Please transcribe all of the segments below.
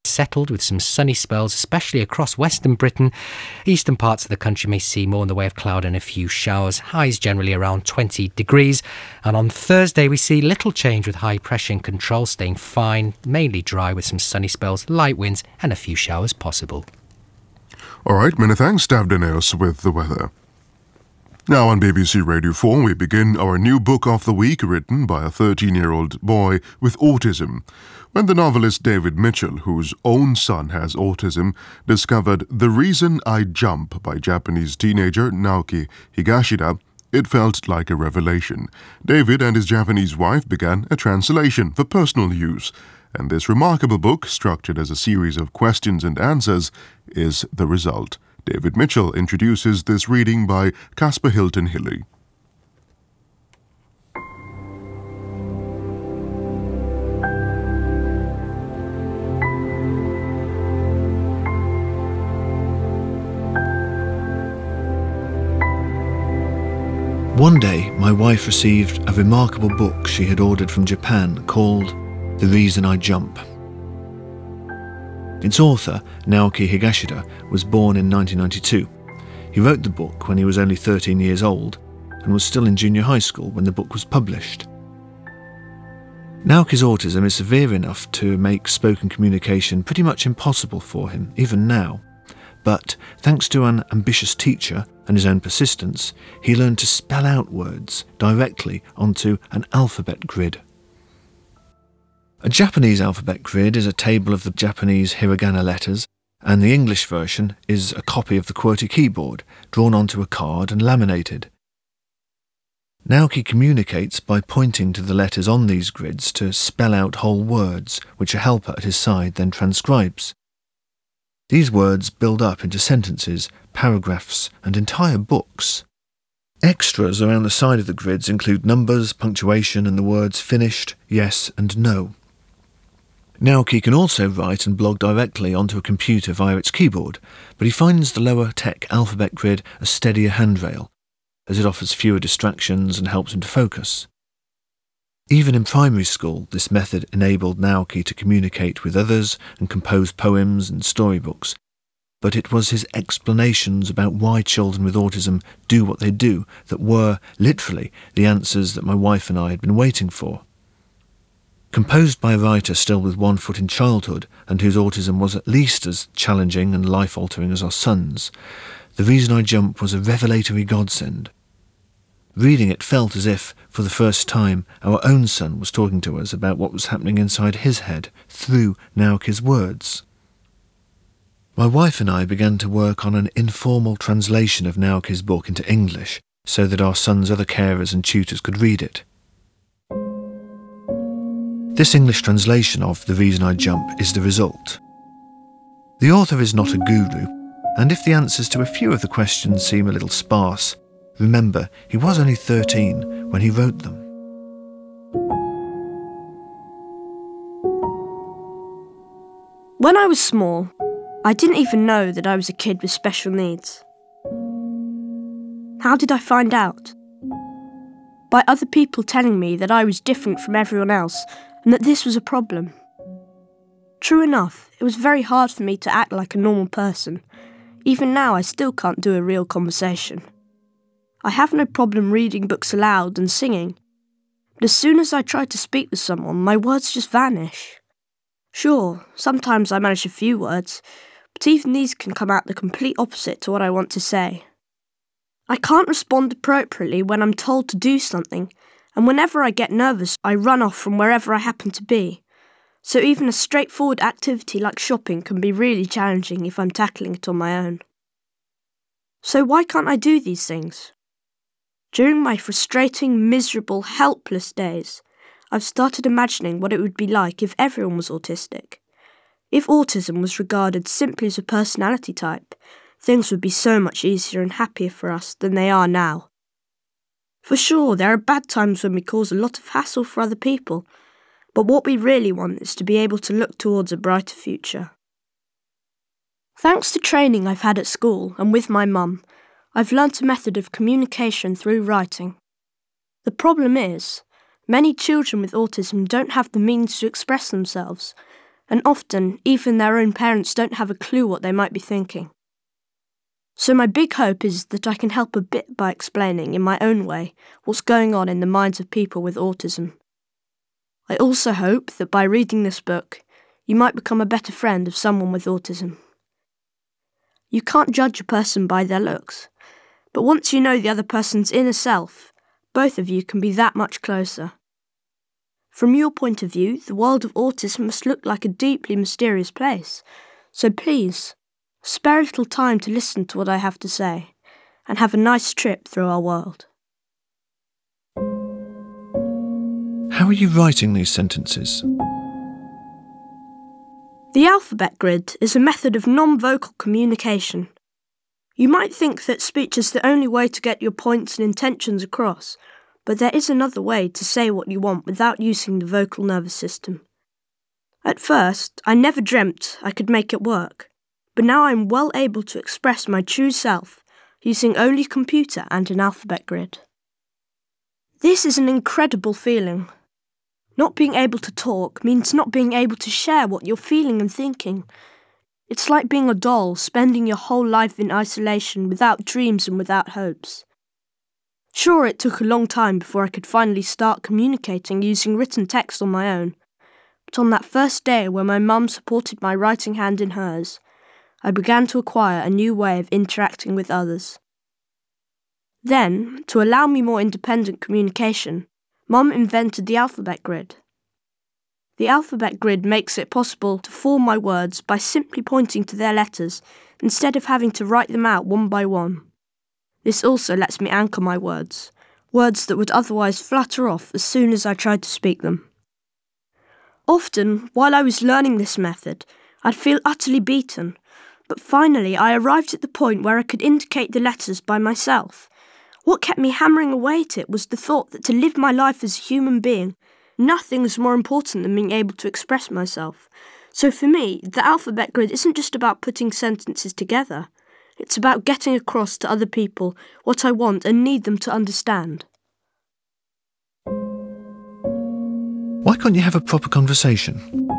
settled with some sunny spells, especially across western Britain. Eastern parts of the country may see more in the way of cloud and a few showers. Highs generally around 20 degrees. And on Thursday, we see little change with high pressure in control staying fine, mainly dry with some sunny spells, light winds and a few showers possible. All right, many thanks, Dav Daniels with the weather. Now on BBC Radio 4, we begin our new book of the week written by a 13-year-old boy with autism. When the novelist David Mitchell, whose own son has autism, discovered The Reason I Jump by Japanese teenager Naoki Higashida, it felt like a revelation. David and his Japanese wife began a translation for personal use, and this remarkable book, structured as a series of questions and answers, is the result. David Mitchell introduces this reading by Caspar Hilton Hilly. One day, my wife received a remarkable book she had ordered from Japan called The Reason I Jump. Its author, Naoki Higashida, was born in 1992. He wrote the book when he was only 13 years old and was still in junior high school when the book was published. Naoki's autism is severe enough to make spoken communication pretty much impossible for him, even now. But thanks to an ambitious teacher and his own persistence, he learned to spell out words directly onto an alphabet grid. A Japanese alphabet grid is a table of the Japanese hiragana letters, and the English version is a copy of the QWERTY keyboard, drawn onto a card and laminated. Naoki communicates by pointing to the letters on these grids to spell out whole words, which a helper at his side then transcribes. These words build up into sentences, paragraphs, and entire books. Extras around the side of the grids include numbers, punctuation, and the words finished, yes, and no. Naoki can also write and blog directly onto a computer via its keyboard, but he finds the lower-tech alphabet grid a steadier handrail, as it offers fewer distractions and helps him to focus. Even in primary school, this method enabled Naoki to communicate with others and compose poems and storybooks, but it was his explanations about why children with autism do what they do that were, literally, the answers that my wife and I had been waiting for. Composed by a writer still with one foot in childhood and whose autism was at least as challenging and life-altering as our son's, The Reason I Jump was a revelatory godsend. Reading it felt as if, for the first time, our own son was talking to us about what was happening inside his head through Naoki's words. My wife and I began to work on an informal translation of Naoki's book into English so that our son's other carers and tutors could read it. This English translation of The Reason I Jump is the result. The author is not a guru, and if the answers to a few of the questions seem a little sparse, remember he was only 13 when he wrote them. When I was small, I didn't even know that I was a kid with special needs. How did I find out? By other people telling me that I was different from everyone else and that this was a problem. True enough, it was very hard for me to act like a normal person. Even now, I still can't do a real conversation. I have no problem reading books aloud and singing, but as soon as I try to speak with someone, my words just vanish. Sure, sometimes I manage a few words, but even these can come out the complete opposite to what I want to say. I can't respond appropriately when I'm told to do something, and whenever I get nervous, I run off from wherever I happen to be. So even a straightforward activity like shopping can be really challenging if I'm tackling it on my own. So why can't I do these things? During my frustrating, miserable, helpless days, I've started imagining what it would be like if everyone was autistic. If autism was regarded simply as a personality type, things would be so much easier and happier for us than they are now. For sure, there are bad times when we cause a lot of hassle for other people, but what we really want is to be able to look towards a brighter future. Thanks to training I've had at school and with my mum, I've learnt a method of communication through writing. The problem is, many children with autism don't have the means to express themselves, and often even their own parents don't have a clue what they might be thinking. So my big hope is that I can help a bit by explaining in my own way what's going on in the minds of people with autism. I also hope that by reading this book, you might become a better friend of someone with autism. You can't judge a person by their looks, but once you know the other person's inner self, both of you can be that much closer. From your point of view, the world of autism must look like a deeply mysterious place, so please, spare a little time to listen to what I have to say, and have a nice trip through our world. How are you writing these sentences? The alphabet grid is a method of non-vocal communication. You might think that speech is the only way to get your points and intentions across, but there is another way to say what you want without using the vocal nervous system. At first, I never dreamt I could make it work, but now I'm well able to express my true self using only computer and an alphabet grid. This is an incredible feeling. Not being able to talk means not being able to share what you're feeling and thinking. It's like being a doll, spending your whole life in isolation without dreams and without hopes. Sure, it took a long time before I could finally start communicating using written text on my own, but on that first day when my mum supported my writing hand in hers, I began to acquire a new way of interacting with others. Then, to allow me more independent communication, Mum invented the alphabet grid. The alphabet grid makes it possible to form my words by simply pointing to their letters instead of having to write them out one by one. This also lets me anchor my words that would otherwise flutter off as soon as I tried to speak them. Often, while I was learning this method, I'd feel utterly beaten, but finally I arrived at the point where I could indicate the letters by myself. What kept me hammering away at it was the thought that to live my life as a human being, nothing is more important than being able to express myself. So for me, the alphabet grid isn't just about putting sentences together. It's about getting across to other people what I want and need them to understand. Why can't you have a proper conversation?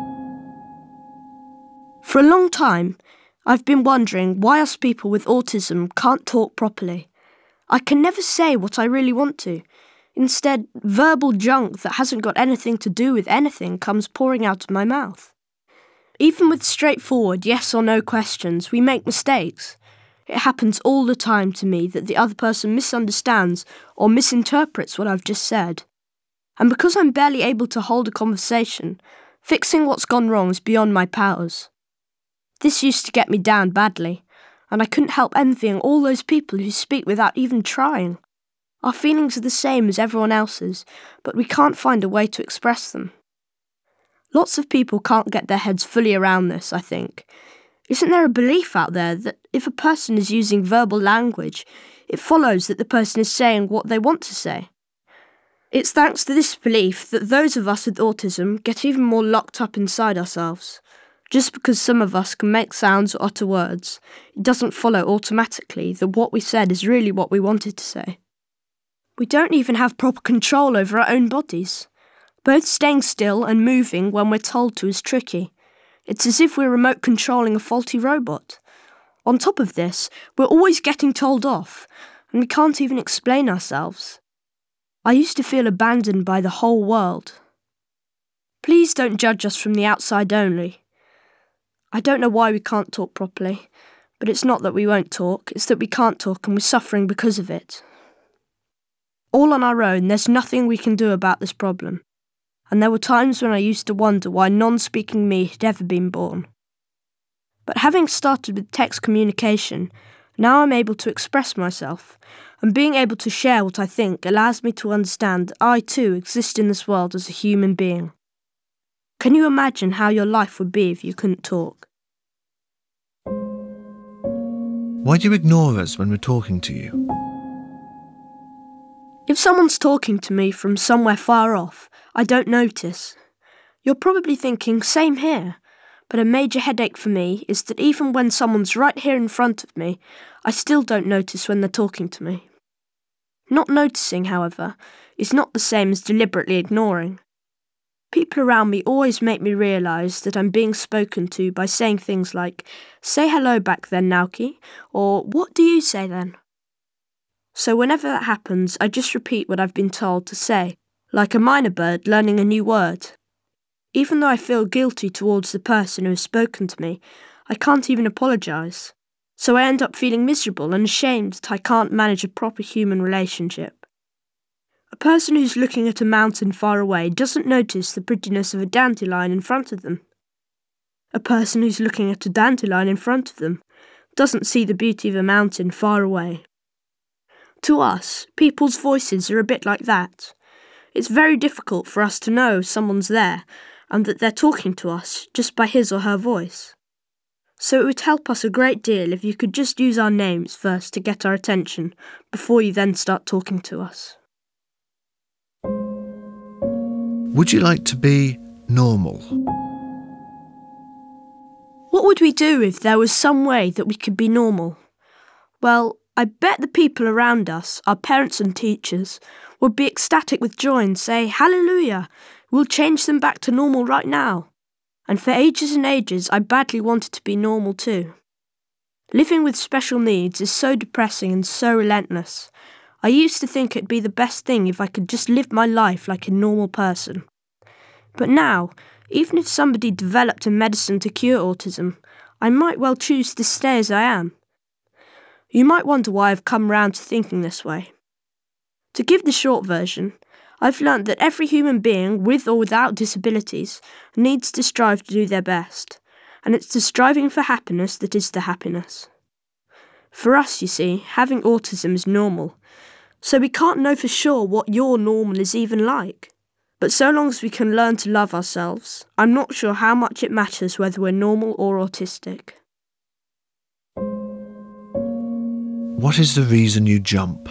For a long time, I've been wondering why us people with autism can't talk properly. I can never say what I really want to. Instead, verbal junk that hasn't got anything to do with anything comes pouring out of my mouth. Even with straightforward yes or no questions, we make mistakes. It happens all the time to me that the other person misunderstands or misinterprets what I've just said. And because I'm barely able to hold a conversation, fixing what's gone wrong is beyond my powers. This used to get me down badly, and I couldn't help envying all those people who speak without even trying. Our feelings are the same as everyone else's, but we can't find a way to express them. Lots of people can't get their heads fully around this, I think. Isn't there a belief out there that if a person is using verbal language, it follows that the person is saying what they want to say? It's thanks to this belief that those of us with autism get even more locked up inside ourselves. Just because some of us can make sounds or utter words, it doesn't follow automatically that what we said is really what we wanted to say. We don't even have proper control over our own bodies. Both staying still and moving when we're told to is tricky. It's as if we're remote controlling a faulty robot. On top of this, we're always getting told off, and we can't even explain ourselves. I used to feel abandoned by the whole world. Please don't judge us from the outside only. I don't know why we can't talk properly, but it's not that we won't talk, it's that we can't talk and we're suffering because of it. All on our own, there's nothing we can do about this problem, and there were times when I used to wonder why non-speaking me had ever been born. But having started with text communication, now I'm able to express myself, and being able to share what I think allows me to understand that I too exist in this world as a human being. Can you imagine how your life would be if you couldn't talk? Why do you ignore us when we're talking to you? If someone's talking to me from somewhere far off, I don't notice. You're probably thinking, same here, but a major headache for me is that even when someone's right here in front of me, I still don't notice when they're talking to me. Not noticing, however, is not the same as deliberately ignoring. People around me always make me realise that I'm being spoken to by saying things like, "Say hello back then, Nauki," or "What do you say then?" So whenever that happens, I just repeat what I've been told to say, like a minor bird learning a new word. Even though I feel guilty towards the person who has spoken to me, I can't even apologise. So I end up feeling miserable and ashamed that I can't manage a proper human relationship. A person who's looking at a mountain far away doesn't notice the prettiness of a dandelion in front of them. A person who's looking at a dandelion in front of them doesn't see the beauty of a mountain far away. To us, people's voices are a bit like that. It's very difficult for us to know someone's there and that they're talking to us just by his or her voice. So it would help us a great deal if you could just use our names first to get our attention before you then start talking to us. Would you like to be normal? What would we do if there was some way that we could be normal? Well, I bet the people around us, our parents and teachers, would be ecstatic with joy and say, "Hallelujah, we'll change them back to normal right now." And for ages and ages, I badly wanted to be normal too. Living with special needs is so depressing and so relentless. I used to think it'd be the best thing if I could just live my life like a normal person. But now, even if somebody developed a medicine to cure autism, I might well choose to stay as I am. You might wonder why I've come round to thinking this way. To give the short version, I've learnt that every human being, with or without disabilities, needs to strive to do their best, and it's the striving for happiness that is the happiness. For us, you see, having autism is normal, so we can't know for sure what your normal is even like. But so long as we can learn to love ourselves, I'm not sure how much it matters whether we're normal or autistic. What is the reason you jump?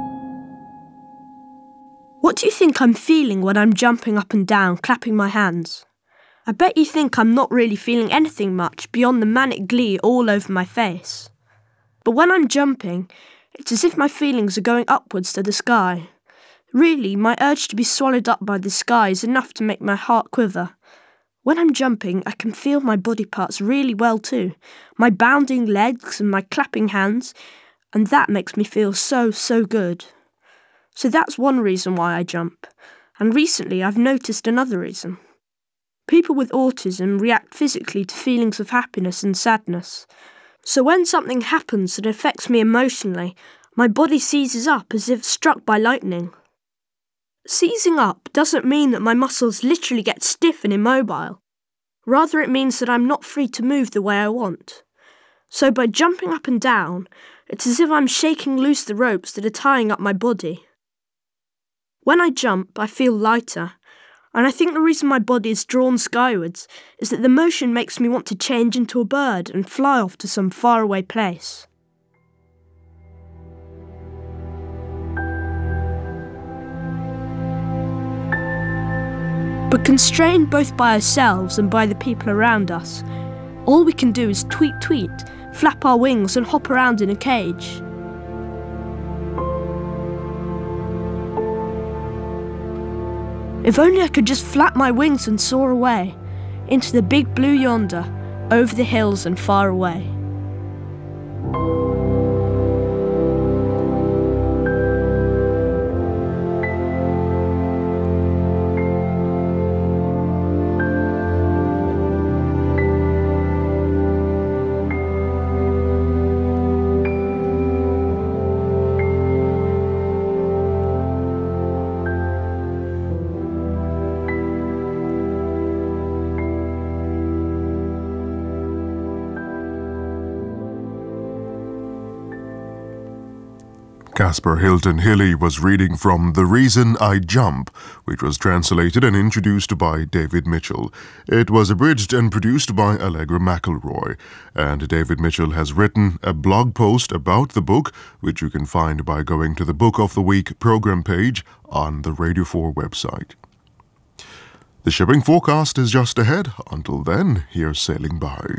What do you think I'm feeling when I'm jumping up and down, clapping my hands? I bet you think I'm not really feeling anything much beyond the manic glee all over my face. But when I'm jumping, it's as if my feelings are going upwards to the sky. Really, my urge to be swallowed up by the sky is enough to make my heart quiver. When I'm jumping, I can feel my body parts really well too, my bounding legs and my clapping hands, and that makes me feel so good. So that's one reason why I jump, and recently I've noticed another reason. People with autism react physically to feelings of happiness and sadness. So when something happens that affects me emotionally, my body seizes up as if struck by lightning. Seizing up doesn't mean that my muscles literally get stiff and immobile. Rather, it means that I'm not free to move the way I want. So by jumping up and down, it's as if I'm shaking loose the ropes that are tying up my body. When I jump, I feel lighter, and I think the reason my body is drawn skywards is that the motion makes me want to change into a bird and fly off to some faraway place. But constrained both by ourselves and by the people around us, all we can do is tweet, flap our wings and hop around in a cage. If only I could just flap my wings and soar away, into the big blue yonder, over the hills and far away. Caspar Hilton Hilly was reading from The Reason I Jump, which was translated and introduced by David Mitchell. It was abridged and produced by Allegra McElroy, and David Mitchell has written a blog post about the book, which you can find by going to the Book of the Week program page on the Radio 4 website. The shipping forecast is just ahead. Until then, here's Sailing By.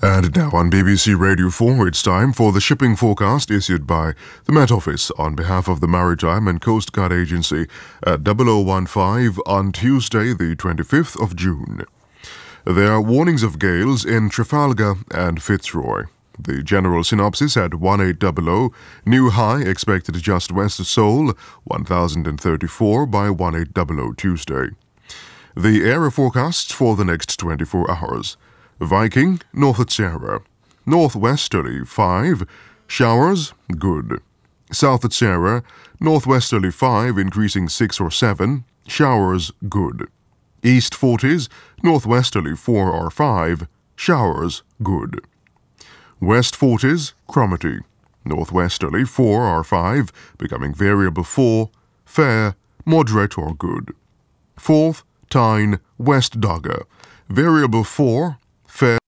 And now on BBC Radio 4, it's time for the shipping forecast issued by the Met Office on behalf of the Maritime and Coast Guard Agency at 0015 on Tuesday, the 25th of June. There are warnings of gales in Trafalgar and Fitzroy. The general synopsis at 1800, new high expected just west of Seoul, 1034 by 1800 Tuesday. The area forecasts for the next 24 hours. Viking, north at Sarah. Northwesterly 5, showers, good. South at Sarah, northwesterly 5, increasing 6 or 7, showers, good. East 40s, northwesterly 4 or 5, showers, good. West 40s, Cromarty, northwesterly 4 or 5, becoming variable 4, fair, moderate or good. Forth, Tyne, West Dogger, variable 4, fair.